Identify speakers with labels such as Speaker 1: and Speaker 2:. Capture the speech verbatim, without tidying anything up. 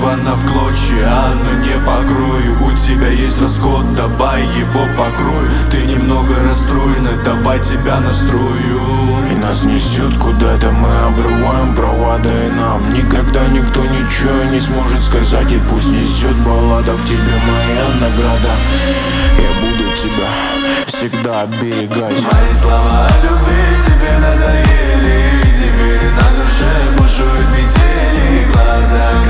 Speaker 1: изорвана в клочья, но не покрою. У тебя есть расход, давай его покрою. Ты немного расстроена, давай тебя настрою.
Speaker 2: И нас несет куда-то, мы обрываем провода, и нам никогда никто ничего не сможет сказать. И пусть несет баллада, к тебе моя награда. Я буду тебя всегда оберегать.
Speaker 1: Мои слова о любви тебе надоели, теперь на душе бушуют метели. Глаза